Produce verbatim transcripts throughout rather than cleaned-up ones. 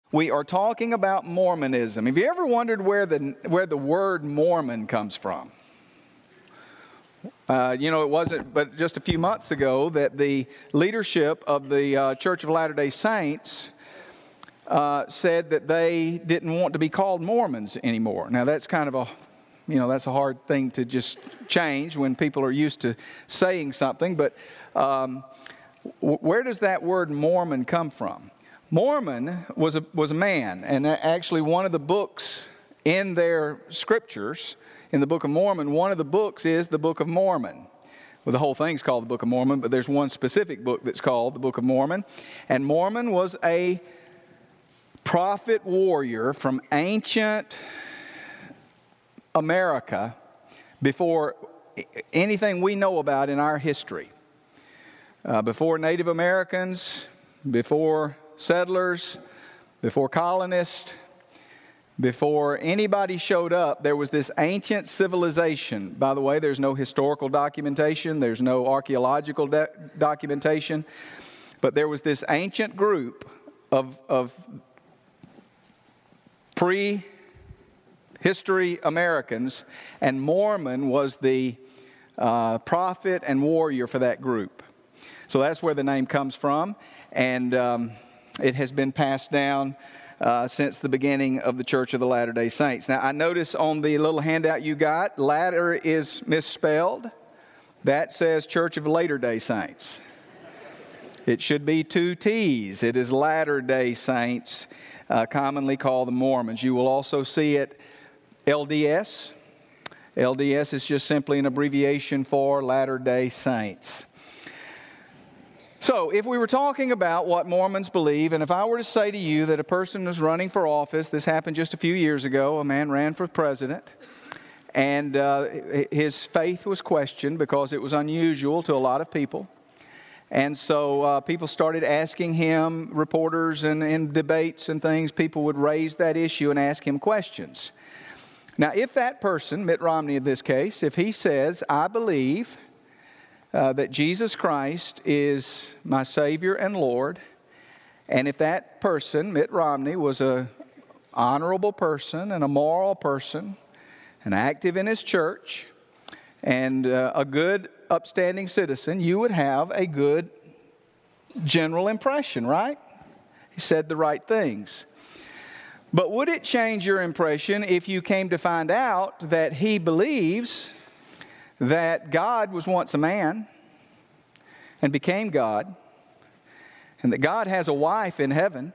We are talking about Mormonism. Have you ever wondered where the where the word Mormon comes from? Uh, you know, it wasn't but just a few months ago that the leadership of the uh, Church of Latter-day Saints uh, said that they didn't want to be called Mormons anymore. Now, that's kind of a, you know, that's a hard thing to just change when people are used to saying something. But um, where does that word Mormon come from? Mormon was a, was a man, and actually one of the books in their scriptures, in the Book of Mormon, one of the books is the Book of Mormon. Well, the whole thing's called the Book of Mormon, but there's one specific book that's called the Book of Mormon. And Mormon was a prophet warrior from ancient America before anything we know about in our history. Uh, before Native Americans, before settlers, before colonists, before anybody showed up, there was this ancient civilization. By the way, there's no historical documentation, there's no archaeological de- documentation, but there was this ancient group of, of pre-history Americans, and Mormon was the uh, prophet and warrior for that group. So that's where the name comes from, and um, it has been passed down uh, since the beginning of the Church of the Latter-day Saints. Now, I notice on the little handout you got, Latter is misspelled. That says Church of Latter-day Saints. It should be two T's. It is Latter-day Saints, uh, commonly called the Mormons. You will also see it L D S. L D S is just simply an abbreviation for Latter-day Saints. So, if we were talking about what Mormons believe, and if I were to say to you that a person was running for office, this happened just a few years ago, a man ran for president, and uh, his faith was questioned because it was unusual to a lot of people. And so uh, people started asking him, reporters and in debates and things, people would raise that issue and ask him questions. Now, if that person, Mitt Romney in this case, if he says, I believe Uh, that Jesus Christ is my Savior and Lord, and if that person, Mitt Romney, was a honorable person and a moral person and active in his church and uh, a good upstanding citizen, you would have a good general impression, right? He said the right things. But would it change your impression if you came to find out that he believes that God was once a man and became God, and that God has a wife in heaven,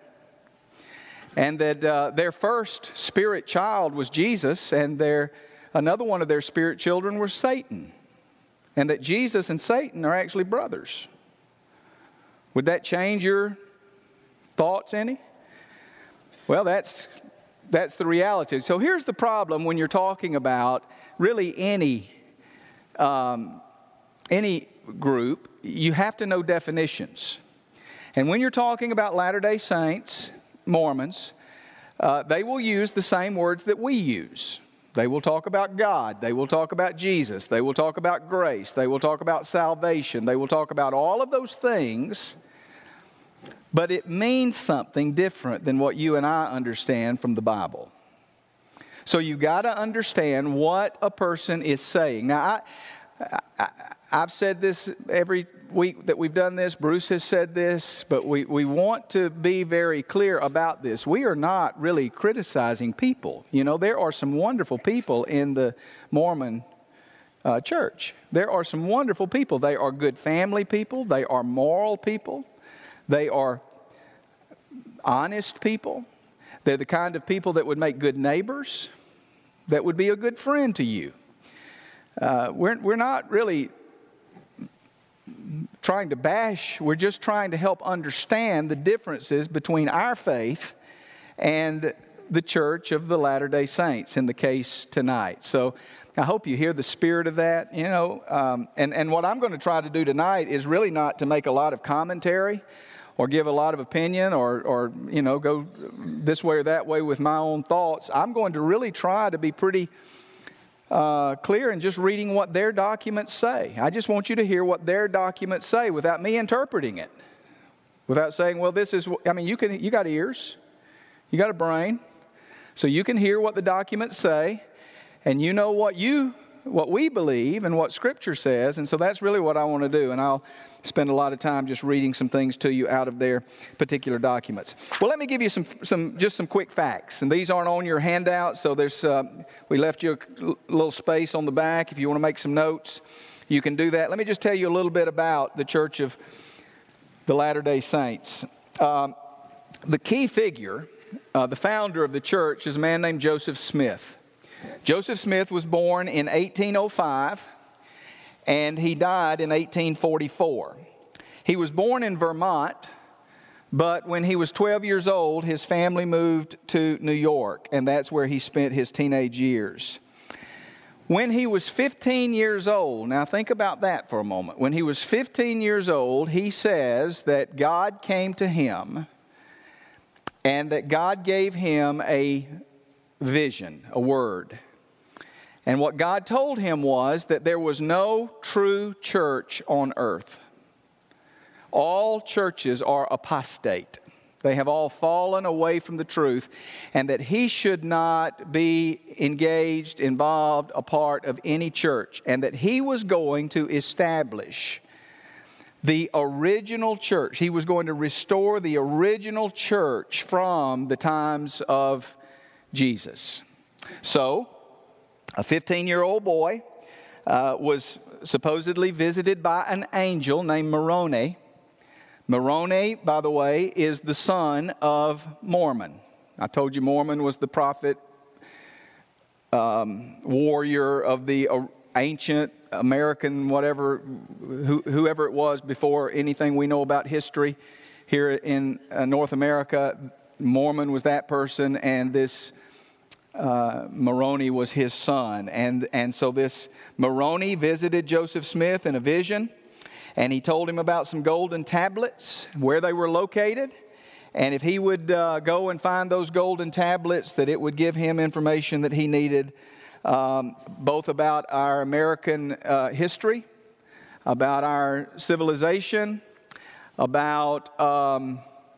and that uh, their first spirit child was Jesus, and their another one of their spirit children was Satan, and that Jesus and Satan are actually brothers? Would that change your thoughts any? Well, that's that's the reality. So here's the problem when you're talking about really any Um, any group. You have to know definitions. And when you're talking about Latter-day Saints, Mormons, uh, they will use the same words that we use. They will talk about God. They will talk about Jesus. They will talk about grace. They will talk about salvation. They will talk about all of those things. But it means something different than what you and I understand from the Bible. So you got to understand what a person is saying. Now, I, I, I've said this every week that we've done this. Bruce has said this, but we, we want to be very clear about this. We are not really criticizing people. You know, there are some wonderful people in the Mormon uh, church. There are some wonderful people. They are good family people. They are moral people. They are honest people. They're the kind of people that would make good neighbors, that would be a good friend to you. Uh, we're, we're not really trying to bash. We're just trying to help understand the differences between our faith and the Church of the Latter-day Saints in the case tonight. So I hope you hear the spirit of that. You know, um, and, and what I'm going to try to do tonight is really not to make a lot of commentary or give a lot of opinion or, or, you know, go this way or that way with my own thoughts. I'm going to really try to be pretty uh, clear in just reading what their documents say. I just want you to hear what their documents say without me interpreting it. Without saying, well, this is, I mean, you can, you got ears. You got a brain. So you can hear what the documents say, and you know what you, what we believe and what Scripture says. And so that's really what I want to do. And I'll spend a lot of time just reading some things to you out of their particular documents. Well, let me give you some, some just some quick facts. And these aren't on your handout, so there's uh, we left you a little space on the back. If you want to make some notes, you can do that. Let me just tell you a little bit about the Church of the Latter-day Saints. Um, the key figure, uh, the founder of the church, is a man named Joseph Smith. Joseph Smith was born in eighteen oh five, and he died in eighteen forty-four. He was born in Vermont, but when he was twelve years old, his family moved to New York, and that's where he spent his teenage years. When he was fifteen years old, now think about that for a moment. When he was fifteen years old, he says that God came to him and that God gave him a vision, a word. And what God told him was that there was no true church on earth. All churches are apostate. They have all fallen away from the truth, and that he should not be engaged, involved, a part of any church, and that he was going to establish the original church. He was going to restore the original church from the times of Jesus. So, a fifteen-year-old boy uh, was supposedly visited by an angel named Moroni. Moroni, by the way, is the son of Mormon. I told you Mormon was the prophet, um, warrior of the uh, ancient American, whatever, who, whoever it was before anything we know about history here in uh, North America. Mormon was that person, and this uh, Moroni was his son. And, and so this Moroni visited Joseph Smith in a vision. And he told him about some golden tablets, where they were located. And if he would uh, go and find those golden tablets, that it would give him information that he needed, um, both about our American uh, history, about our civilization, about, um,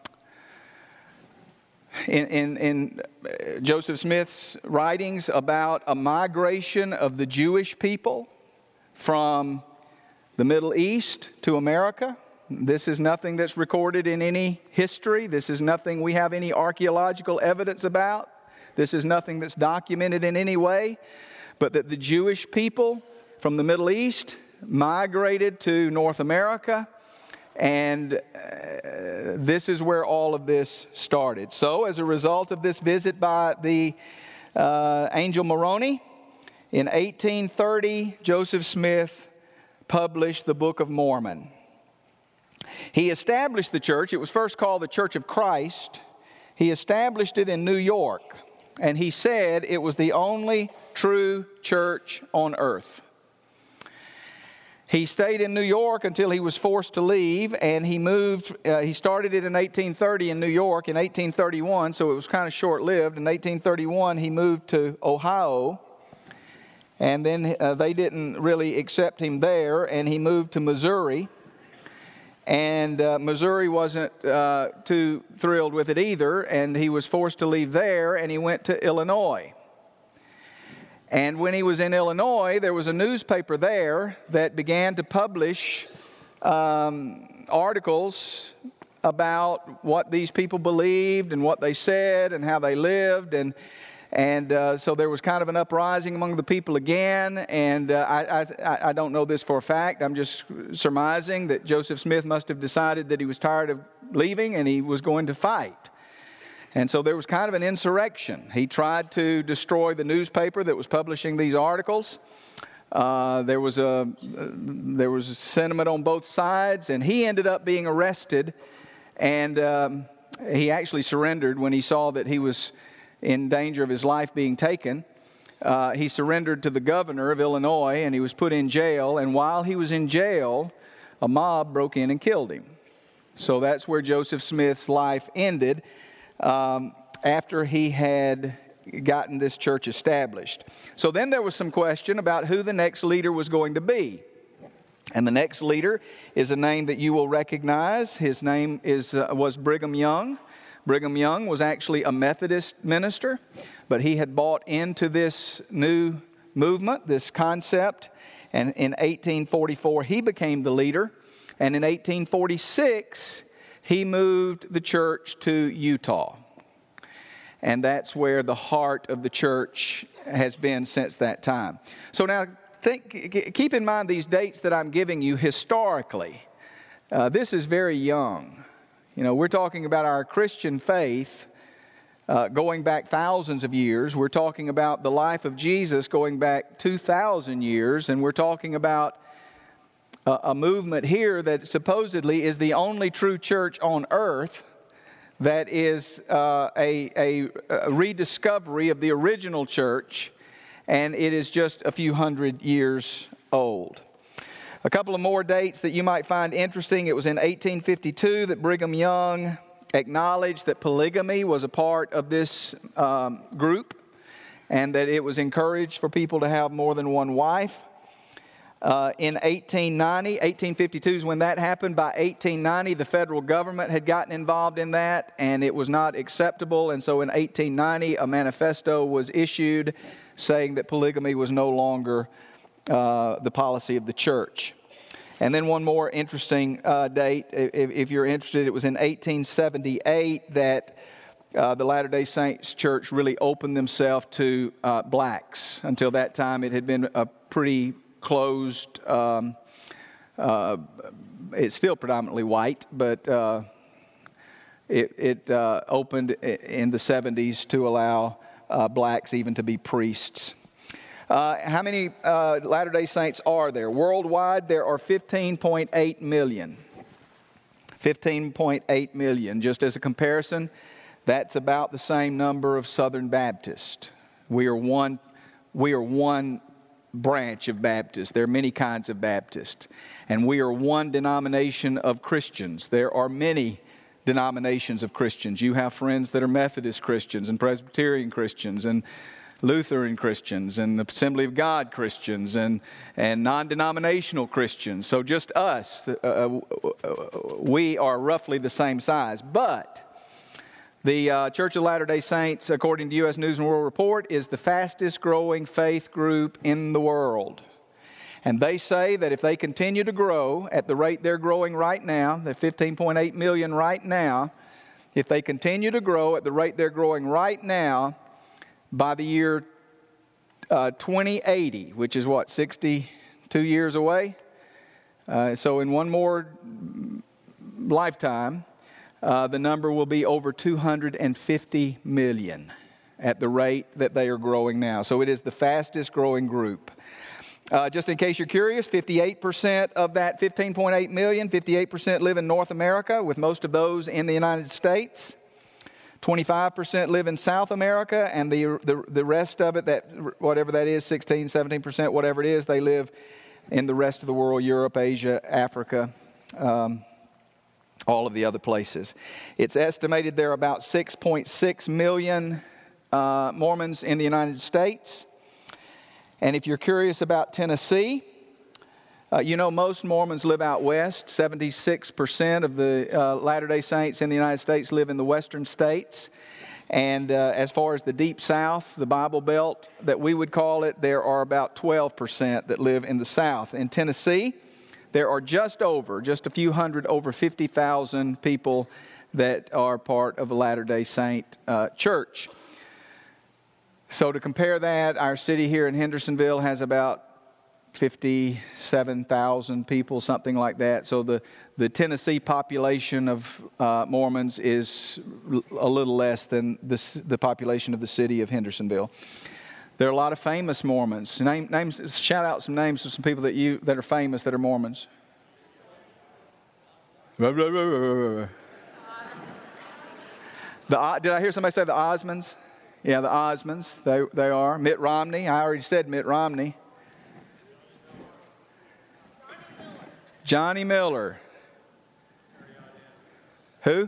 in, in, in Joseph Smith's writings, about a migration of the Jewish people from the Middle East to America. This is nothing that's recorded in any history. This is nothing we have any archaeological evidence about. This is nothing that's documented in any way. But that the Jewish people from the Middle East migrated to North America. And uh, this is where all of this started. So as a result of this visit by the uh, angel Moroni, in eighteen thirty, Joseph Smith published the Book of Mormon. He established the church. It was first called the Church of Christ. He established it in New York, and he said it was the only true church on earth. He stayed in New York until he was forced to leave, and he moved. Uh, he started it in eighteen thirty in New York. In eighteen thirty-one, so it was kind of short-lived. In eighteen thirty-one, he moved to Ohio. And then uh, they didn't really accept him there, and he moved to Missouri. And uh, Missouri wasn't uh, too thrilled with it either, and he was forced to leave there, and he went to Illinois. And when he was in Illinois, there was a newspaper there that began to publish um, articles about what these people believed and what they said and how they lived. And And uh, so there was kind of an uprising among the people again. And uh, I, I, I don't know this for a fact. I'm just surmising that Joseph Smith must have decided that he was tired of leaving and he was going to fight. And so there was kind of an insurrection. He tried to destroy the newspaper that was publishing these articles. Uh, there was a there was a sentiment on both sides, and he ended up being arrested. And um, he actually surrendered when he saw that he was in danger of his life being taken. Uh, he surrendered to the governor of Illinois, and he was put in jail. And while he was in jail, a mob broke in and killed him. So that's where Joseph Smith's life ended um, after he had gotten this church established. So then there was some question about who the next leader was going to be. And the next leader is a name that you will recognize. His name is uh, was Brigham Young. Brigham Young was actually a Methodist minister, but he had bought into this new movement, this concept, and in eighteen forty-four he became the leader, and in eighteen forty-six he moved the church to Utah. And that's where the heart of the church has been since that time. So now, think, keep in mind these dates that I'm giving you historically. Uh, this is very young. You know, we're talking about our Christian faith uh, going back thousands of years. We're talking about the life of Jesus going back two thousand years. And we're talking about a, a movement here that supposedly is the only true church on earth that is uh, a, a, a rediscovery of the original church, and it is just a few hundred years old. A couple of more dates that you might find interesting. It was in eighteen fifty-two that Brigham Young acknowledged that polygamy was a part of this um, group, and that it was encouraged for people to have more than one wife. Uh, in eighteen ninety, eighteen fifty-two is when that happened. By eighteen ninety, the federal government had gotten involved in that, and it was not acceptable. And so in eighteen ninety, a manifesto was issued saying that polygamy was no longer uh, the policy of the church. And then one more interesting uh, date, if, if you're interested, it was in eighteen seventy-eight that uh, the Latter-day Saints Church really opened themselves to uh, blacks. Until that time, it had been a pretty closed, um, uh, it's still predominantly white, but uh, it, it uh, opened in the seventies to allow uh, blacks even to be priests. Uh, how many uh, Latter-day Saints are there? Worldwide, there are fifteen point eight million. fifteen point eight million. Just as a comparison, that's about the same number of Southern Baptists. We are one, we are one branch of Baptists. There are many kinds of Baptists. And we are one denomination of Christians. There are many denominations of Christians. You have friends that are Methodist Christians and Presbyterian Christians and Lutheran Christians and Assembly of God Christians and, and non-denominational Christians. So just us, uh, we are roughly the same size. But the uh, Church of Latter-day Saints, according to U S News and World Report, is the fastest growing faith group in the world. And they say that if they continue to grow at the rate they're growing right now, they're fifteen point eight million right now, if they continue to grow at the rate they're growing right now, by the year uh, twenty eighty, which is what, sixty-two years away? Uh, so in one more lifetime, Uh, the number will be over two hundred fifty million at the rate that they are growing now. So it is the fastest growing group. Uh, just in case you're curious, fifty-eight percent of that fifteen point eight million, fifty-eight percent live in North America, with most of those in the United States. twenty-five percent live in South America, and the, the, the rest of it, that whatever that is, sixteen, seventeen percent, whatever it is, they live in the rest of the world, Europe, Asia, Africa, um, all of the other places. It's estimated there are about six point six million uh, Mormons in the United States. And if you're curious about Tennessee, uh, you know most Mormons live out west. seventy-six percent of the uh, Latter-day Saints in the United States live in the western states. And uh, as far as the Deep South, the Bible Belt that we would call it, there are about twelve percent that live in the South. In Tennessee, there are just over, just a few hundred, over fifty thousand people that are part of a Latter-day Saint uh, church. So to compare that, our city here in Hendersonville has about fifty-seven thousand people, something like that. So the, the Tennessee population of uh, Mormons is a little less than the, the population of the city of Hendersonville. There are a lot of famous Mormons. Name, names, shout out some names of some people that you that are famous that are Mormons. The, did I hear somebody say the Osmonds? Yeah, the Osmonds. They they are. Mitt Romney. I already said Mitt Romney. Johnny Miller. Who?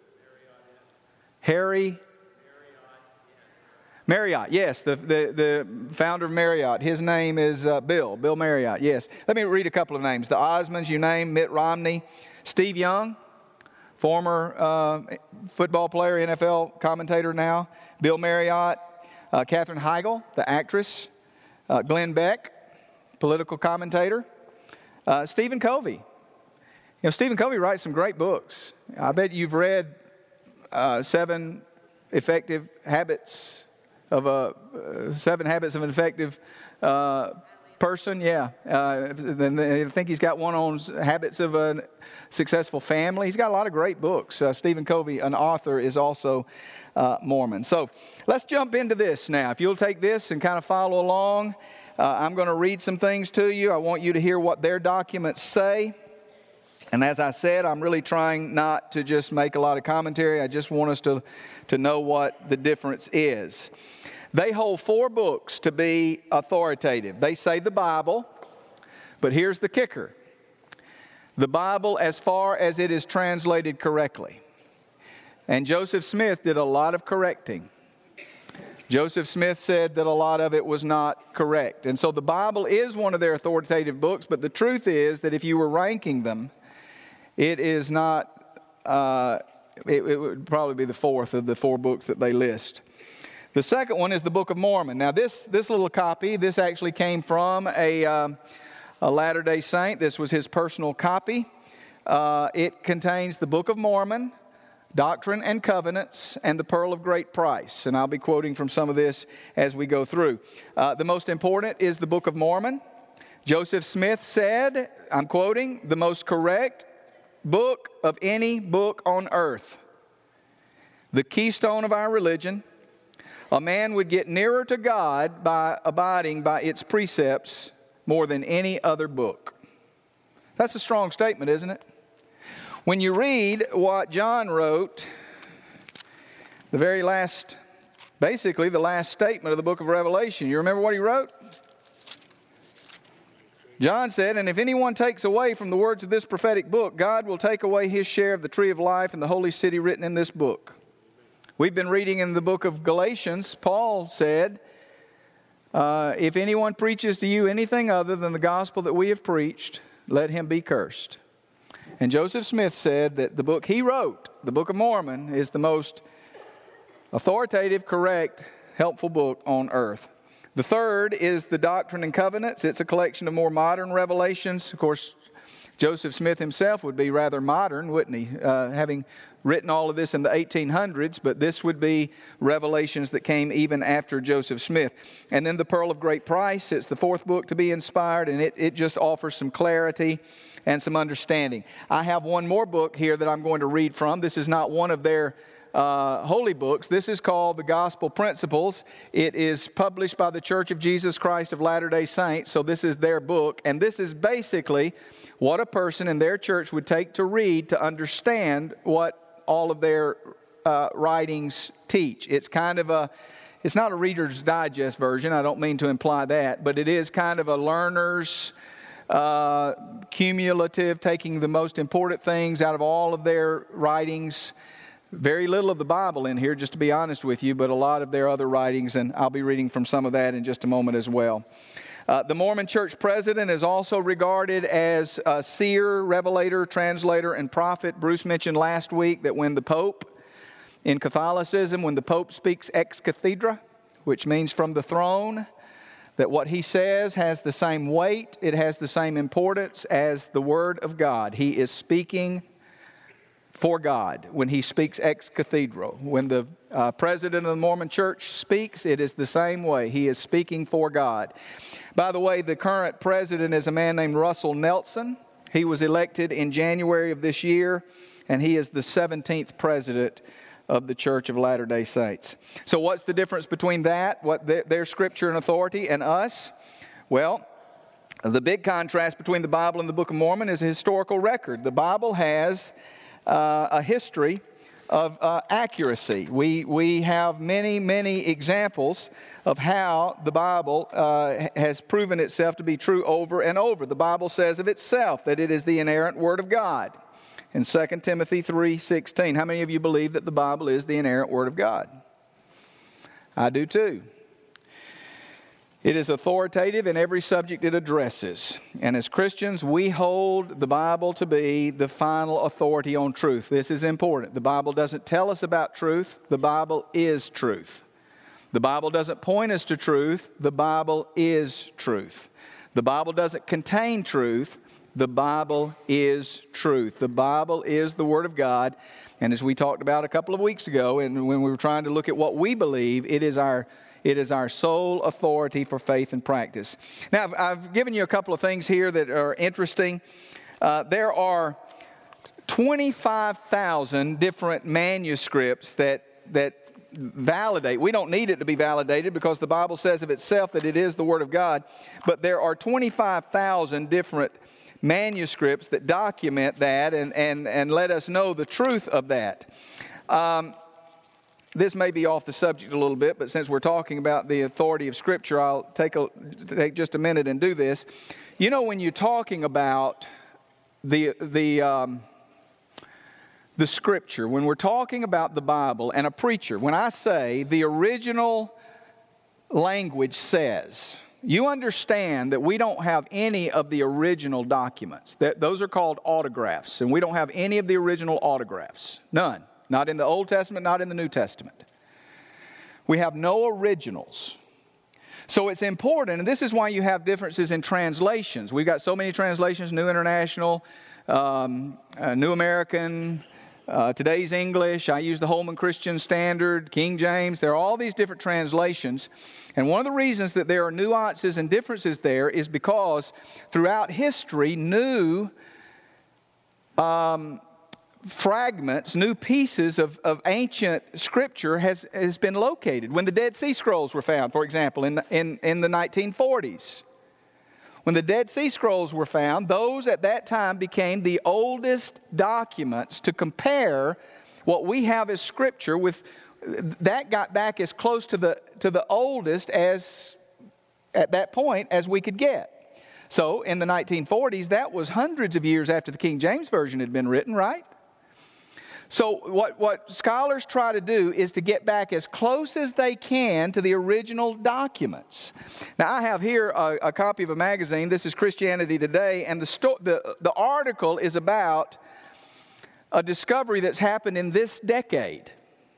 Harry. Marriott, yes, the, the, the founder of Marriott. His name is uh, Bill, Bill Marriott, yes. Let me read a couple of names. The Osmonds, you name, Mitt Romney, Steve Young, former uh, football player, N F L commentator now, Bill Marriott, uh, Katherine Heigl, the actress, uh, Glenn Beck, political commentator, uh, Stephen Covey. You know, Stephen Covey writes some great books. I bet you've read uh, Seven Effective Habits of a uh, Seven Habits of an Effective uh, Person. Yeah, uh, I think he's got one on Habits of a Successful Family. He's got a lot of great books. Uh, Stephen Covey, an author, is also uh, Mormon. So let's jump into this now. If you'll take this and kind of follow along, uh, I'm going to read some things to you. I want you to hear what their documents say. And as I said, I'm really trying not to just make a lot of commentary. I just want us to, to know what the difference is. They hold four books to be authoritative. They say the Bible, but here's the kicker. The Bible as far as it is translated correctly. And Joseph Smith did a lot of correcting. Joseph Smith said that a lot of it was not correct. And so the Bible is one of their authoritative books, but the truth is that if you were ranking them, it is not, uh, it, it would probably be the fourth of the four books that they list. The second one is the Book of Mormon. Now this, this little copy, this actually came from a, uh, a Latter-day Saint. This was his personal copy. Uh, it contains the Book of Mormon, Doctrine and Covenants, and the Pearl of Great Price. And I'll be quoting from some of this as we go through. Uh, the most important is the Book of Mormon. Joseph Smith said, I'm quoting, the most correct book of any book on earth. The keystone of our religion. A man would get nearer to God by abiding by its precepts more than any other book. That's a strong statement, isn't it? When you read what John wrote, the very last, basically the last statement of the book of Revelation, you remember what he wrote? John said, and if anyone takes away from the words of this prophetic book, God will take away his share of the tree of life and the holy city written in this book. We've been reading in the book of Galatians. Paul said, uh, if anyone preaches to you anything other than the gospel that we have preached, let him be cursed. And Joseph Smith said that the book he wrote, the Book of Mormon, is the most authoritative, correct, helpful book on earth. The third is the Doctrine and Covenants. It's a collection of more modern revelations. Of course, Joseph Smith himself would be rather modern, wouldn't he? Uh, having written all of this in the eighteen hundreds, but this would be revelations that came even after Joseph Smith. And then the Pearl of Great Price. It's the fourth book to be inspired, and it, it just offers some clarity and some understanding. I have one more book here that I'm going to read from. This is not one of their Uh, holy books. This is called the Gospel Principles. It is published by the Church of Jesus Christ of Latter-day Saints, so this is their book, and this is basically what a person in their church would take to read to understand what all of their uh, writings teach. It's kind of a, it's not a Reader's Digest version, I don't mean to imply that, but it is kind of a learner's uh, cumulative, taking the most important things out of all of their writings. Very little of the Bible in here, just to be honest with you, but a lot of their other writings, and I'll be reading from some of that in just a moment as well. Uh, the Mormon Church President is also regarded as a seer, revelator, translator, and prophet. Bruce mentioned last week that when the Pope, in Catholicism, when the Pope speaks ex cathedra, which means from the throne, that what he says has the same weight, it has the same importance as the Word of God. He is speaking for God when he speaks ex cathedra. When the uh, president of the Mormon Church speaks, it is the same way. He is speaking for God. By the way, the current president is a man named Russell Nelson. He was elected in January of this year, and he is the seventeenth president of the Church of Latter-day Saints. So what's the difference between that, what their, their scripture and authority, and us? Well, the big contrast between the Bible and the Book of Mormon is a historical record. The Bible has Uh, a history of uh, accuracy. We, we have many, many examples of how the Bible uh, has proven itself to be true over and over. The Bible says of itself that it is the inerrant Word of God. In Second Timothy three sixteen, how many of you believe that the Bible is the inerrant Word of God? I do too. It is authoritative in every subject it addresses. And as Christians, we hold the Bible to be the final authority on truth. This is important. The Bible doesn't tell us about truth. The Bible is truth. The Bible doesn't point us to truth. The Bible is truth. The Bible doesn't contain truth. The Bible is truth. The Bible is the Word of God. And as we talked about a couple of weeks ago, and when we were trying to look at what we believe, it is our It is our sole authority for faith and practice. Now, I've, I've given you a couple of things here that are interesting. Uh, there are twenty-five thousand different manuscripts that, that validate. We don't need it to be validated because the Bible says of itself that it is the Word of God. But there are twenty-five thousand different manuscripts that document that and, and, and let us know the truth of that. Um, This may be off the subject a little bit, but since we're talking about the authority of Scripture, I'll take a take just a minute and do this. You know, when you're talking about the the um, the Scripture, when we're talking about the Bible and a preacher, when I say the original language says, you understand that we don't have any of the original documents. That those are called autographs, and we don't have any of the original autographs. None. Not in the Old Testament, not in the New Testament. We have no originals. So it's important, and this is why you have differences in translations. We've got so many translations, New International, um, uh, New American, uh, Today's English. I use the Holman Christian Standard, King James. There are all these different translations. And one of the reasons that there are nuances and differences there is because throughout history, new Um, fragments, new pieces of, of ancient Scripture has, has been located. When the Dead Sea Scrolls were found, for example, in the, in, in the nineteen forties. When the Dead Sea Scrolls were found, those at that time became the oldest documents to compare what we have as Scripture with. That got back as close to the, to the oldest as, at that point, as we could get. So in the nineteen forties, that was hundreds of years after the King James Version had been written, right? So what, what scholars try to do is to get back as close as they can to the original documents. Now, I have here a, a copy of a magazine. This is Christianity Today, and the, sto- the, the article is about a discovery that's happened in this decade.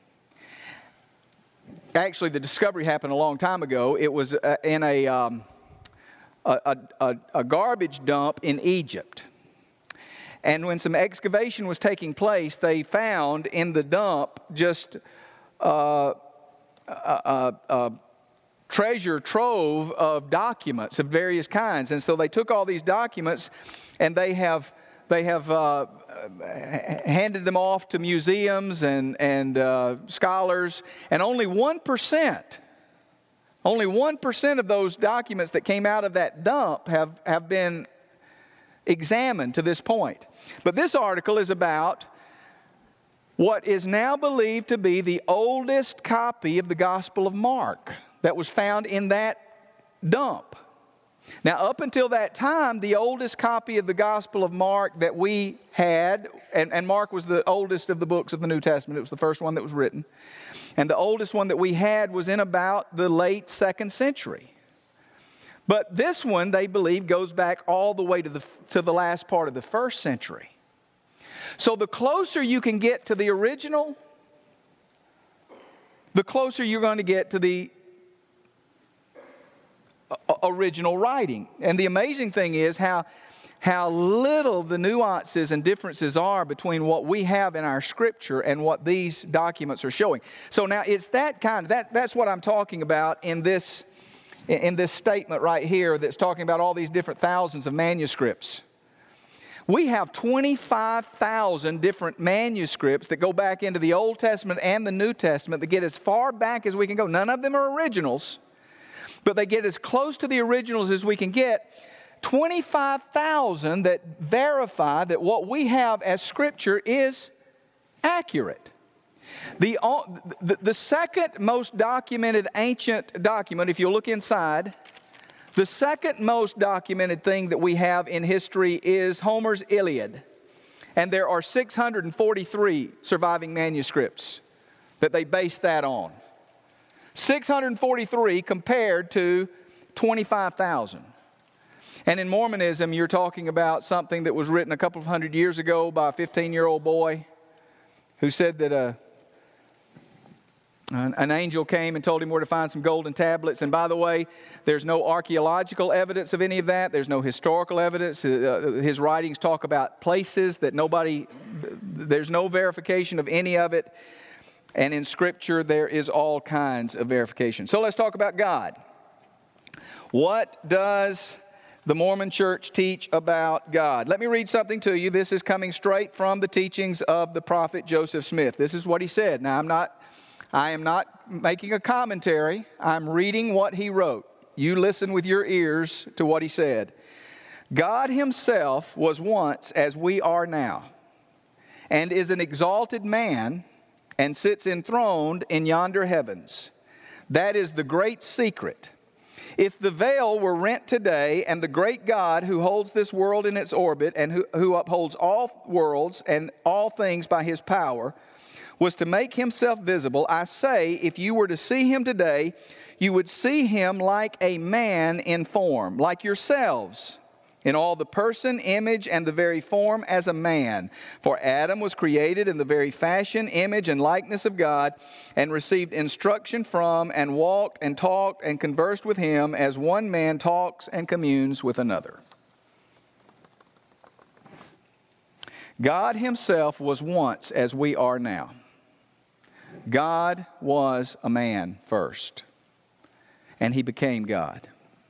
Actually, the discovery happened a long time ago. It was uh, in a, um, a, a, a garbage dump in Egypt. And when some excavation was taking place, they found in the dump just uh, a, a, a treasure trove of documents of various kinds. And so they took all these documents and they have they have uh, handed them off to museums and, and uh, scholars. And only one percent, only one percent of those documents that came out of that dump have, have been examined to this point. But this article is about what is now believed to be the oldest copy of the Gospel of Mark that was found in that dump. Now, up until that time, the oldest copy of the Gospel of Mark that we had, and, and Mark was the oldest of the books of the New Testament. It was the first one that was written. And the oldest one that we had was in about the late second century. But this one, they believe, goes back all the way to the, to the last part of the first century. So the closer you can get to the original, the closer you're going to get to the original writing. And the amazing thing is how, how little the nuances and differences are between what we have in our Scripture and what these documents are showing. So now it's that kind of, that, that's what I'm talking about in this in this statement right here that's talking about all these different thousands of manuscripts. We have twenty-five thousand different manuscripts that go back into the Old Testament and the New Testament that get as far back as we can go. None of them are originals, but they get as close to the originals as we can get. twenty-five thousand that verify that what we have as Scripture is accurate. The, the, the second most documented ancient document, if you look inside, the second most documented thing that we have in history is Homer's Iliad. And there are six hundred forty-three surviving manuscripts that they base that on. six hundred forty-three compared to twenty-five thousand. And in Mormonism, you're talking about something that was written a couple of hundred years ago by a fifteen-year-old boy who said that a An angel came and told him where to find some golden tablets. And by the way, there's no archaeological evidence of any of that. There's no historical evidence. Uh, his writings talk about places that nobody, there's no verification of any of it. And in Scripture, there is all kinds of verification. So let's talk about God. What does the Mormon Church teach about God? Let me read something to you. This is coming straight from the teachings of the prophet Joseph Smith. This is what he said. Now, I'm not... I am not making a commentary. I'm reading what he wrote. You listen with your ears to what he said. God himself was once as we are now, and is an exalted man, and sits enthroned in yonder heavens. That is the great secret. If the veil were rent today, and the great God who holds this world in its orbit, and who, who upholds all worlds and all things by his power, was to make himself visible, I say, if you were to see him today, you would see him like a man in form, like yourselves, in all the person, image, and the very form as a man. For Adam was created in the very fashion, image, and likeness of God, and received instruction from, and walked, and talked, and conversed with him, as one man talks and communes with another. God himself was once as we are now. God was a man first, and he became God.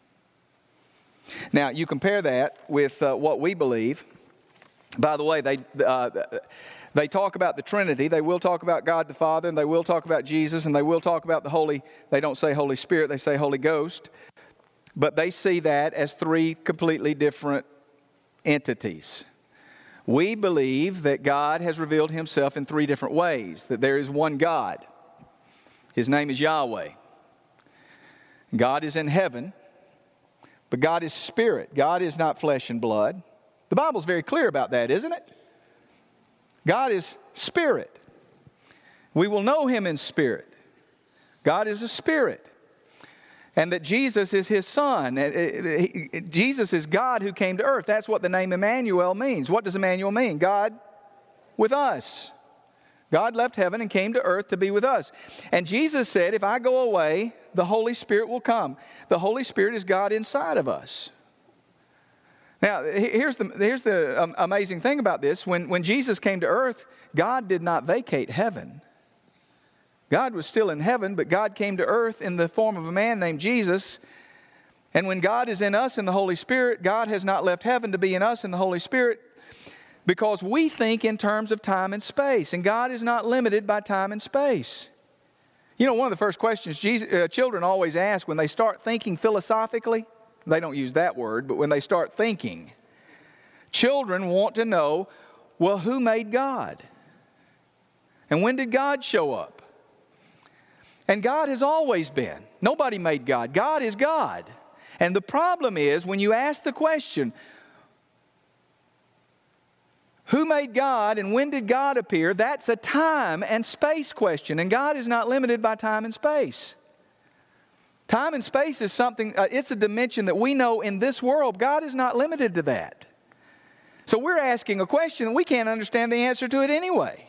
Now, you compare that with uh, what we believe. By the way, they, uh, they talk about the Trinity. They will talk about God the Father, and they will talk about Jesus, and they will talk about the Holy, they don't say Holy Spirit, they say Holy Ghost. But they see that as three completely different entities. We believe that God has revealed himself in three different ways, that there is one God. His name is Yahweh. God is in heaven, but God is spirit. God is not flesh and blood. The Bible's very clear about that, isn't it? God is spirit. We will know him in spirit. God is a spirit. And that Jesus is his son. Jesus is God who came to earth. That's what the name Emmanuel means. What does Emmanuel mean? God with us. God left heaven and came to earth to be with us. And Jesus said, if I go away, the Holy Spirit will come. The Holy Spirit is God inside of us. Now, here's the, here's the um, amazing thing about this. When, when Jesus came to earth, God did not vacate heaven. God was still in heaven, but God came to earth in the form of a man named Jesus. And when God is in us in the Holy Spirit, God has not left heaven to be in us in the Holy Spirit, because we think in terms of time and space, and God is not limited by time and space. You know, one of the first questions Jesus, uh, children always ask when they start thinking philosophically, they don't use that word, but when they start thinking, children want to know, well, who made God? And when did God show up? And God has always been. Nobody made God. God is God. And the problem is, when you ask the question, who made God and when did God appear? That's a time and space question. And God is not limited by time and space. Time and space is something, uh, it's a dimension that we know in this world. God is not limited to that. So we're asking a question and we can't understand the answer to it anyway.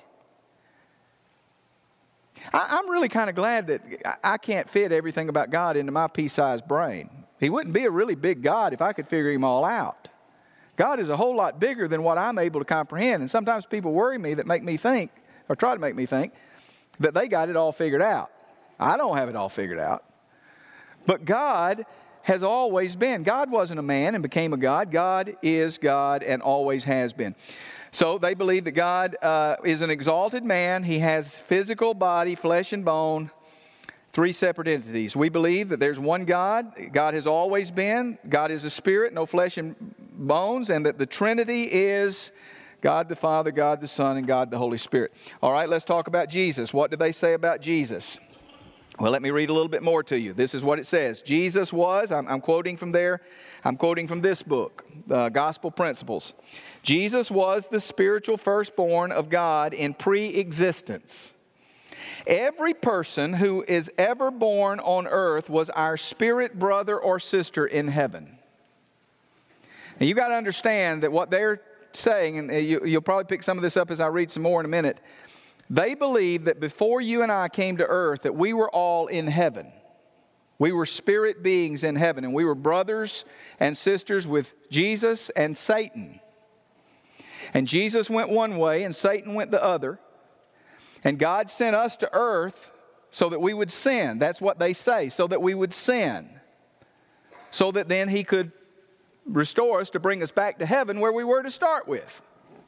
I'm really kind of glad that I can't fit everything about God into my pea-sized brain. He wouldn't be a really big God if I could figure him all out. God is a whole lot bigger than what I'm able to comprehend. And sometimes people worry me that make me think, or try to make me think, that they got it all figured out. I don't have it all figured out. But God has always been. God wasn't a man and became a God. God is God and always has been. So they believe that God uh, is an exalted man. He has physical body, flesh and bone, three separate entities. We believe that there's one God. God has always been. God is a spirit, no flesh and bones, and that the Trinity is God the Father, God the Son, and God the Holy Spirit. All right, let's talk about Jesus. What do they say about Jesus? Well, let me read a little bit more to you. This is what it says. Jesus was, I'm, I'm quoting from there, I'm quoting from this book, uh, Gospel Principles. Jesus was the spiritual firstborn of God in pre-existence. Every person who is ever born on earth was our spirit brother or sister in heaven. Now you got to understand that what they're saying, and you, you'll probably pick some of this up as I read some more in a minute. They believe that before you and I came to earth, that we were all in heaven. We were spirit beings in heaven, and we were brothers and sisters with Jesus and Satan. And Jesus went one way and Satan went the other. And God sent us to earth so that we would sin. That's what they say, so that we would sin. So that then He could restore us to bring us back to heaven where we were to start with.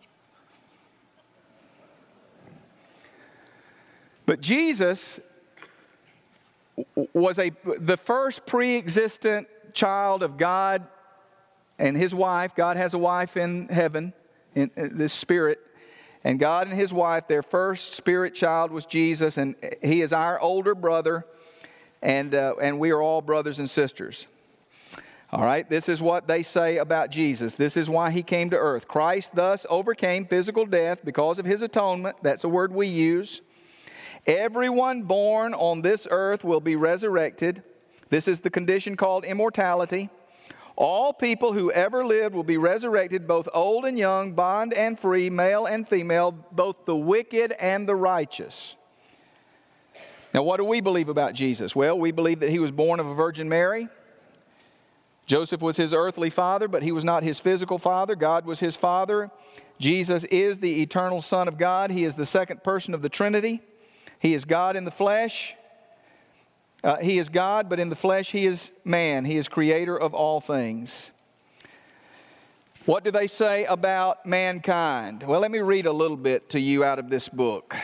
But Jesus was a the first pre-existent child of God and His wife. God has a wife in heaven, in, in this spirit. And God and His wife, their first spirit child was Jesus, and He is our older brother, and uh, and we are all brothers and sisters. All right, this is what they say about Jesus. This is why He came to earth. Christ thus overcame physical death because of His atonement. That's a word we use. Everyone born on this earth will be resurrected. This is the condition called immortality. All people who ever lived will be resurrected, both old and young, bond and free, male and female, both the wicked and the righteous. Now, what do we believe about Jesus? Well, we believe that He was born of a Virgin Mary. Joseph was His earthly father, but he was not His physical father. God was His father. Jesus is the eternal Son of God. He is the second person of the Trinity. He is God in the flesh. Uh, he is God, but in the flesh He is man. He is creator of all things. What do they say about mankind? Well, let me read a little bit to you out of this book.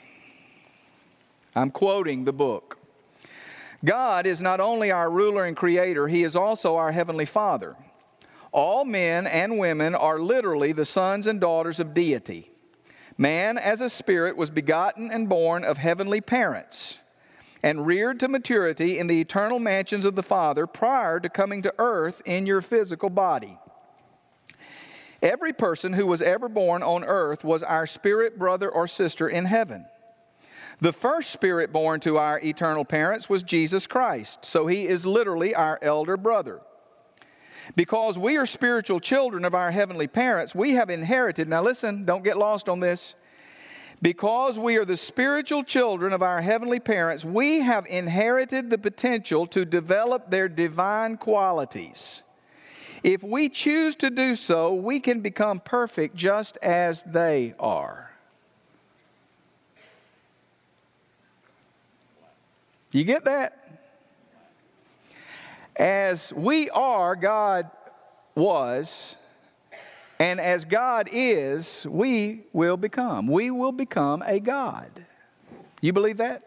I'm quoting the book. God is not only our ruler and creator, He is also our heavenly Father. All men and women are literally the sons and daughters of deity. Man as a spirit was begotten and born of heavenly parents, and reared to maturity in the eternal mansions of the Father prior to coming to earth in your physical body. Every person who was ever born on earth was our spirit brother or sister in heaven. The first spirit born to our eternal parents was Jesus Christ, so He is literally our elder brother. Because we are spiritual children of our heavenly parents, we have inherited, now listen, don't get lost on this. Because we are the spiritual children of our heavenly parents, we have inherited the potential to develop their divine qualities. If we choose to do so, we can become perfect just as they are. You get that? As we are, God was. And as God is, we will become. We will become a God. You believe that?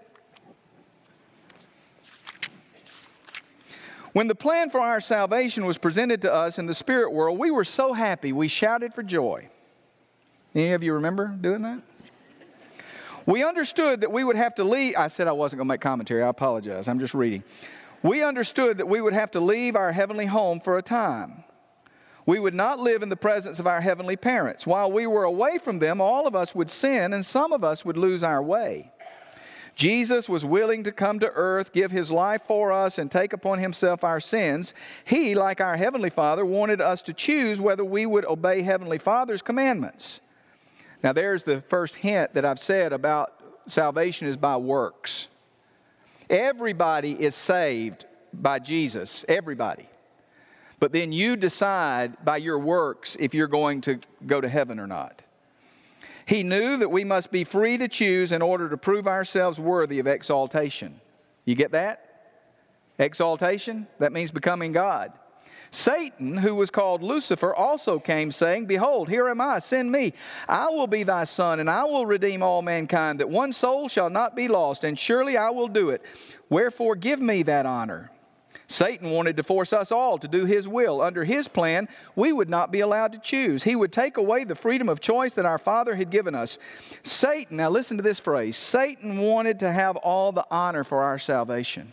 When the plan for our salvation was presented to us in the spirit world, we were so happy, we shouted for joy. Any of you remember doing that? We understood that we would have to leave. I said I wasn't going to make commentary. I apologize. I'm just reading. We understood that we would have to leave our heavenly home for a time. We would not live in the presence of our heavenly parents. While we were away from them, all of us would sin, and some of us would lose our way. Jesus was willing to come to earth, give His life for us, and take upon Himself our sins. He, like our Heavenly Father, wanted us to choose whether we would obey Heavenly Father's commandments. Now, there's the first hint that I've said about salvation is by works. Everybody is saved by Jesus. Everybody. But then you decide by your works if you're going to go to heaven or not. He knew that we must be free to choose in order to prove ourselves worthy of exaltation. You get that? Exaltation? That means becoming God. Satan, who was called Lucifer, also came saying, "Behold, here am I, send me. I will be thy son, and I will redeem all mankind, that one soul shall not be lost, and surely I will do it. Wherefore give me that honor." Satan wanted to force us all to do his will. Under his plan, we would not be allowed to choose. He would take away the freedom of choice that our Father had given us. Satan, now listen to this phrase, Satan wanted to have all the honor for our salvation.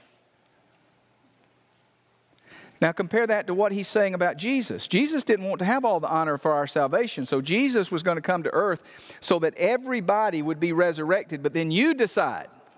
Now compare that to what he's saying about Jesus. Jesus didn't want to have all the honor for our salvation. So Jesus was going to come to earth so that everybody would be resurrected. But then you decide.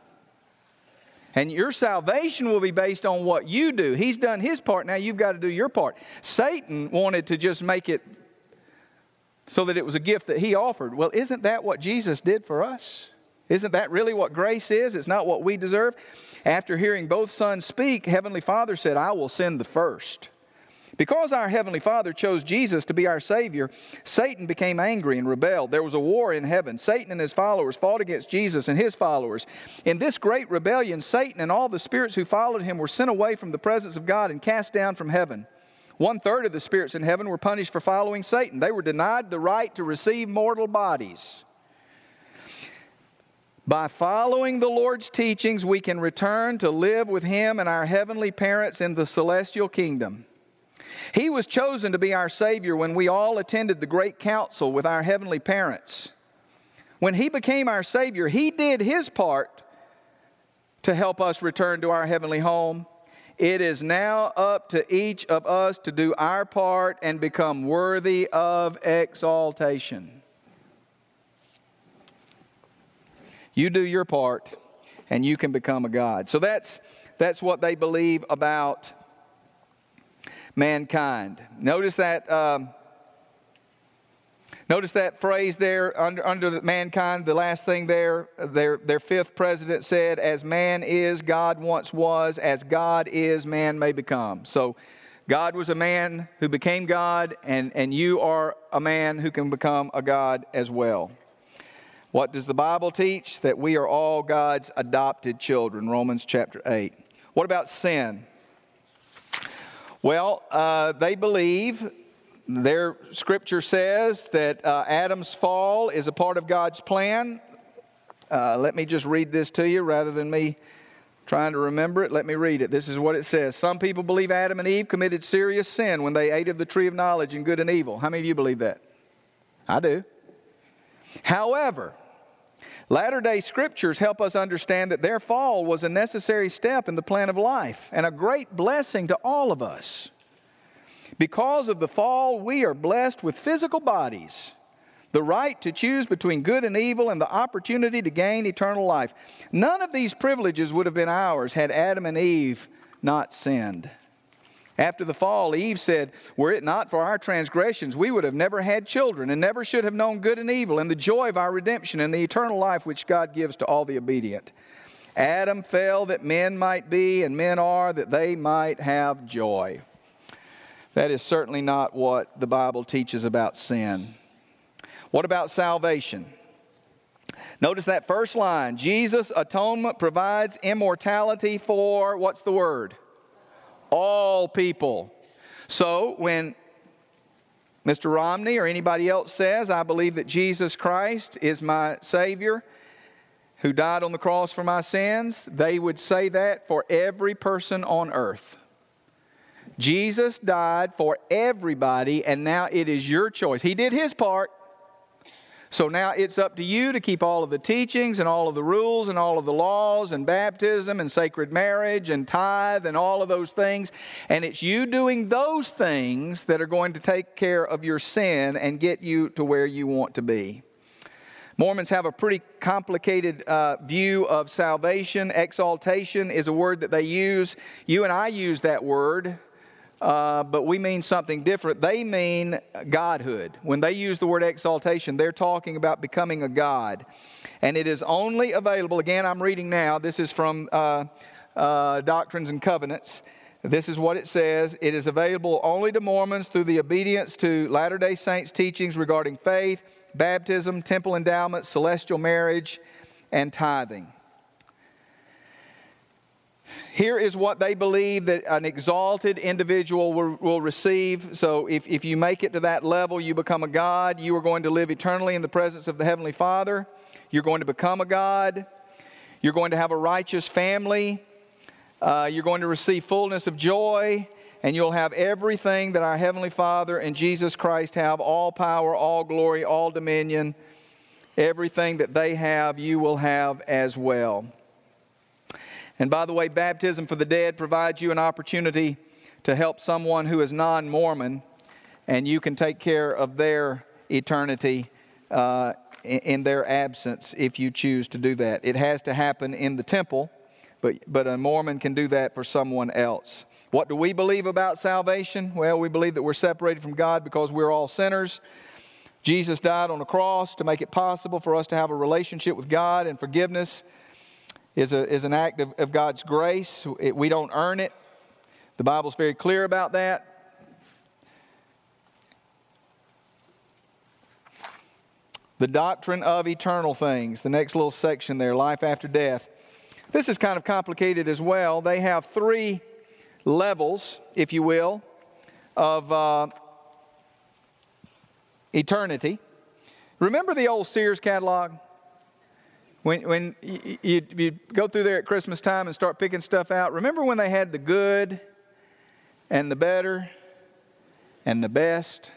And your salvation will be based on what you do. He's done his part. Now you've got to do your part. Satan wanted to just make it so that it was a gift that he offered. Well, isn't that what Jesus did for us? Isn't that really what grace is? It's not what we deserve. After hearing both sons speak, Heavenly Father said, I will send the first. Because our Heavenly Father chose Jesus to be our Savior, Satan became angry and rebelled. There was a war in heaven. Satan and his followers fought against Jesus and his followers. In this great rebellion, Satan and all the spirits who followed him were sent away from the presence of God and cast down from heaven. One third of the spirits in heaven were punished for following Satan. They were denied the right to receive mortal bodies. By following the Lord's teachings, we can return to live with Him and our heavenly parents in the celestial kingdom. He was chosen to be our Savior when we all attended the great council with our heavenly parents. When He became our Savior, He did His part to help us return to our heavenly home. It is now up to each of us to do our part and become worthy of exaltation. You do your part, and you can become a God. So that's, that's what they believe about mankind. Notice that, um, notice that phrase there under, under the mankind, the last thing there, their, their fifth president said, as man is, God once was, as God is, man may become. So God was a man who became God, and, and you are a man who can become a God as well. What does the Bible teach? That we are all God's adopted children, Romans chapter eight. What about sin? Well, uh, they believe, their scripture says that uh, Adam's fall is a part of God's plan. Uh, let me just read this to you rather than me trying to remember it. Let me read it. This is what it says. Some people believe Adam and Eve committed serious sin when they ate of the tree of knowledge and good and evil. How many of you believe that? I do. However, Latter-day Scriptures help us understand that their fall was a necessary step in the plan of life and a great blessing to all of us. Because of the fall, we are blessed with physical bodies, the right to choose between good and evil, and the opportunity to gain eternal life. None of these privileges would have been ours had Adam and Eve not sinned. After the fall, Eve said, were it not for our transgressions, we would have never had children and never should have known good and evil and the joy of our redemption and the eternal life which God gives to all the obedient. Adam fell that men might be, and men are that they might have joy. That is certainly not what the Bible teaches about sin. What about salvation? Notice that first line. Jesus' atonement provides immortality for, what's the word? All people. So when Mister Romney or anybody else says, I believe that Jesus Christ is my Savior who died on the cross for my sins, they would say that for every person on earth. Jesus died for everybody, and now it is your choice. He did His part. So now it's up to you to keep all of the teachings and all of the rules and all of the laws and baptism and sacred marriage and tithe and all of those things. And it's you doing those things that are going to take care of your sin and get you to where you want to be. Mormons have a pretty complicated uh, view of salvation. Exaltation is a word that they use. You and I use that word. Uh, but we mean something different. They mean godhood. When they use the word exaltation, they're talking about becoming a god. And it is only available, again, I'm reading now, this is from uh, uh, Doctrines and Covenants. This is what it says. It is available only to Mormons through the obedience to Latter-day Saints teachings regarding faith, baptism, temple endowment, celestial marriage, and tithing. Here is what they believe that an exalted individual will, will receive. So if, if you make it to that level, you become a God. You are going to live eternally in the presence of the Heavenly Father. You're going to become a God. You're going to have a righteous family. Uh, you're going to receive fullness of joy. And you'll have everything that our Heavenly Father and Jesus Christ have. All power, all glory, all dominion. Everything that they have, you will have as well. And by the way, baptism for the dead provides you an opportunity to help someone who is non-Mormon, and you can take care of their eternity uh, in their absence if you choose to do that. It has to happen in the temple. but, but a Mormon can do that for someone else. What do we believe about salvation? Well, we believe that we're separated from God because we're all sinners. Jesus died on the cross to make it possible for us to have a relationship with God, and forgiveness is, a, is an act of, of God's grace. It, we don't earn it. The Bible's very clear about that. The doctrine of eternal things, the next little section there, life after death. This is kind of complicated as well. They have three levels, if you will, of uh, eternity. Remember the old Sears catalog? When, when you, you, you go through there at Christmas time and start picking stuff out, remember when they had the good and the better and the best?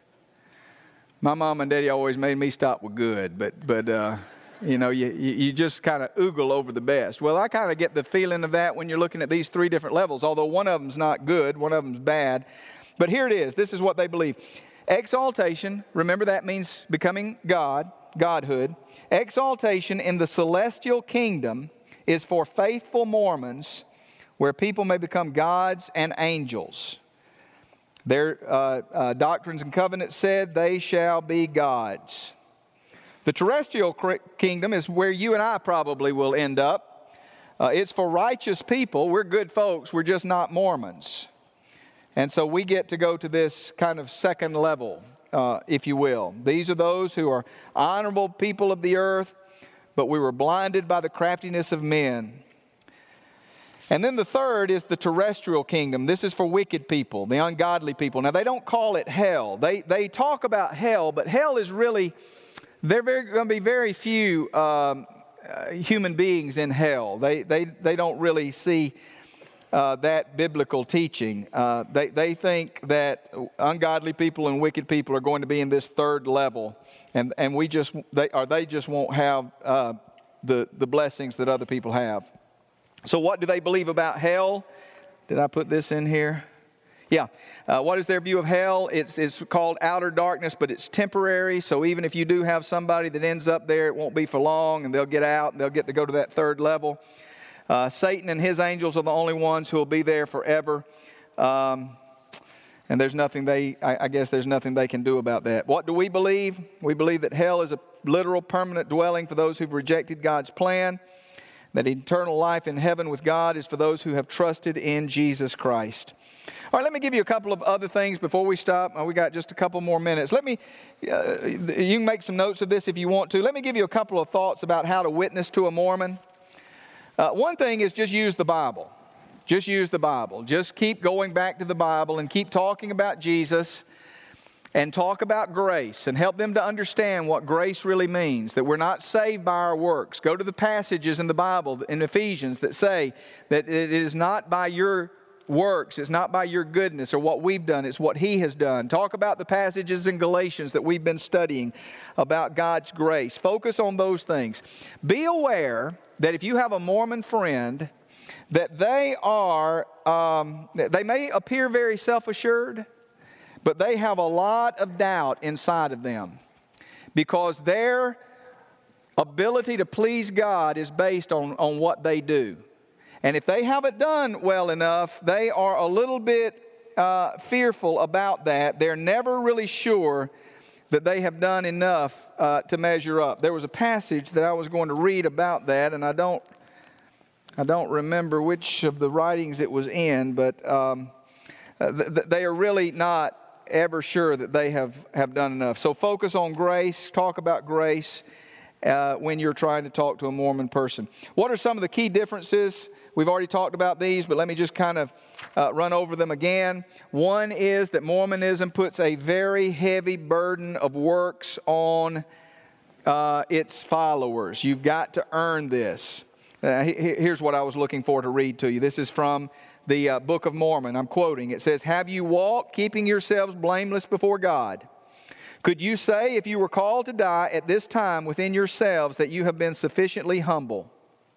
My mom and daddy always made me stop with good, but, but uh, you know, you, you just kind of oogle over the best. Well, I kind of get the feeling of that when you're looking at these three different levels, although one of them's not good, one of them's bad. But here it is. This is what they believe. Exaltation, remember that means becoming God, Godhood. Exaltation in the celestial kingdom is for faithful Mormons, where people may become gods and angels. Their uh, uh, doctrines and covenants said they shall be gods. The terrestrial kingdom is where you and I probably will end up. Uh, it's for righteous people. We're good folks. We're just not Mormons. And so we get to go to this kind of second level, uh, if you will. These are those who are honorable people of the earth, but we were blinded by the craftiness of men. And then the third is the terrestrial kingdom. This is for wicked people, the ungodly people. Now, they don't call it hell. They, they talk about hell, but hell is really, there are going to be very few um, uh, human beings in hell. They, they, they don't really see uh, that biblical teaching. Uh, they, they think that ungodly people and wicked people are going to be in this third level, and, and we just, they, or they just won't have uh, the, the blessings that other people have. So what do they believe about hell? Did I put this in here? Yeah. Uh, what is their view of hell? It's, it's called outer darkness, but it's temporary. So even if you do have somebody that ends up there, it won't be for long, and they'll get out, and they'll get to go to that third level. Uh, Satan and his angels are the only ones who will be there forever. Um, and there's nothing they, I, I guess there's nothing they can do about that. What do we believe? We believe that hell is a literal permanent dwelling for those who've rejected God's plan. That eternal life in heaven with God is for those who have trusted in Jesus Christ. All right, let me give you a couple of other things before we stop. Oh, we got just a couple more minutes. Let me, uh, you can make some notes of this if you want to. Let me give you a couple of thoughts about how to witness to a Mormon. Uh, one thing is just use the Bible. Just use the Bible. Just keep going back to the Bible and keep talking about Jesus. And talk about grace and help them to understand what grace really means, that we're not saved by our works. Go to the passages in the Bible, in Ephesians, that say that it is not by your works, it's not by your goodness or what we've done, it's what He has done. Talk about the passages in Galatians that we've been studying about God's grace. Focus on those things. Be aware that if you have a Mormon friend, that they are, um, they may appear very self-assured, but they have a lot of doubt inside of them because their ability to please God is based on, on what they do. And if they haven't done well enough, they are a little bit uh, fearful about that. They're never really sure that they have done enough uh, to measure up. There was a passage that I was going to read about that, and I don't, I don't remember which of the writings it was in, but um, th- they are really not ever sure that they have, have done enough. So focus on grace, talk about grace uh, when you're trying to talk to a Mormon person. What are some of the key differences? We've already talked about these, but let me just kind of uh, run over them again. One is that Mormonism puts a very heavy burden of works on uh, its followers. You've got to earn this. Uh, here's what I was looking for to read to you. This is from the uh, Book of Mormon. I'm quoting. It says, "Have you walked, keeping yourselves blameless before God? Could you say, if you were called to die at this time within yourselves, that you have been sufficiently humble?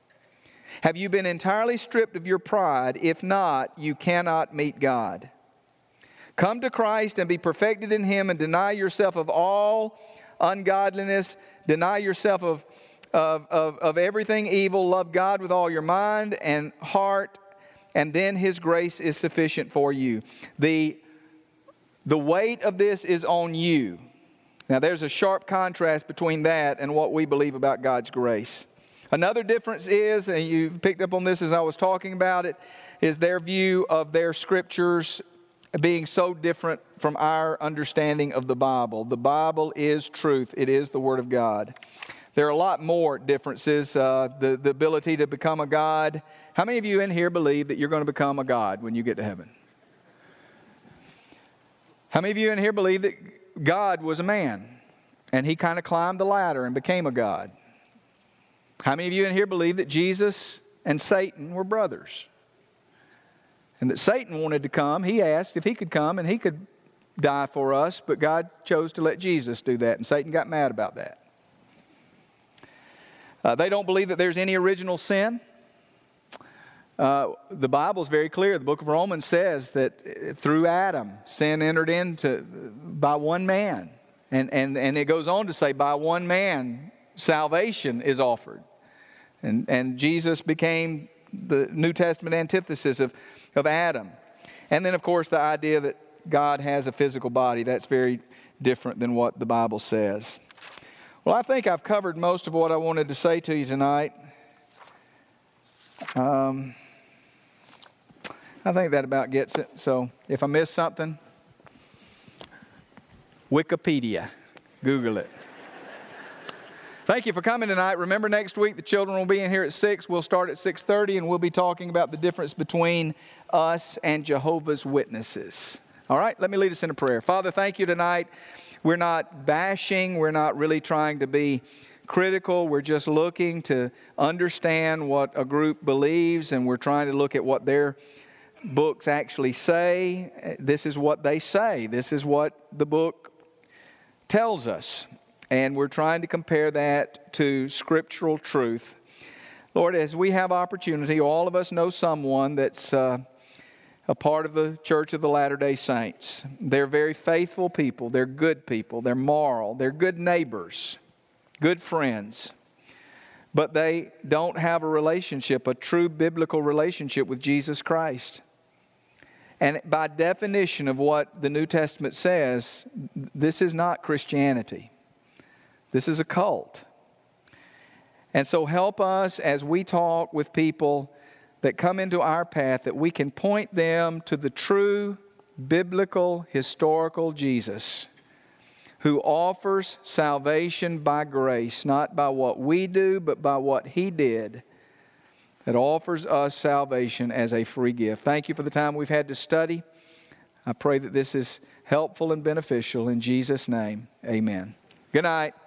Have you been entirely stripped of your pride? If not, you cannot meet God. Come to Christ and be perfected in Him, and deny yourself of all ungodliness, deny yourself of of, of, of everything evil. Love God with all your mind and heart, and then His grace is sufficient for you. The, the weight of this is on you. Now, there's a sharp contrast between that and what we believe about God's grace. Another difference is, and you picked up on this as I was talking about it, is their view of their scriptures being so different from our understanding of the Bible. The Bible is truth. It is the Word of God. There are a lot more differences. Uh, the, the ability to become a God. How many of you in here believe that you're going to become a God when you get to heaven? How many of you in here believe that God was a man and He kind of climbed the ladder and became a God? How many of you in here believe that Jesus and Satan were brothers? And that Satan wanted to come. He asked if he could come and he could die for us, but God chose to let Jesus do that, and Satan got mad about that. Uh, they don't believe that there's any original sin. Uh, the Bible is very clear. The book of Romans says that through Adam, sin entered into by one man. And, and, and it goes on to say by one man, salvation is offered. And, and Jesus became the New Testament antithesis of, of Adam. And then, of course, the idea that God has a physical body. That's very different than what the Bible says. Well, I think I've covered most of what I wanted to say to you tonight. Um, I think that about gets it. So if I missed something, Wikipedia, Google it. Thank you for coming tonight. Remember, next week the children will be in here at six. We'll start at six thirty, and we'll be talking about the difference between us and Jehovah's Witnesses. All right, let me lead us in a prayer. Father, thank you tonight. We're not bashing. We're not really trying to be critical. We're just looking to understand what a group believes, and we're trying to look at what their books actually say. This is what they say. This is what the book tells us. And we're trying to compare that to scriptural truth. Lord, as we have opportunity, all of us know someone that's uh, a part of the Church of the Latter-day Saints. They're very faithful people. They're good people. They're moral. They're good neighbors, good friends. But they don't have a relationship, a true biblical relationship with Jesus Christ. And by definition of what the New Testament says, this is not Christianity. This is a cult. And so help us as we talk with people that come into our path, that we can point them to the true biblical, historical Jesus who offers salvation by grace, not by what we do, but by what He did, that offers us salvation as a free gift. Thank you for the time we've had to study. I pray that this is helpful and beneficial. In Jesus' name, amen. Good night.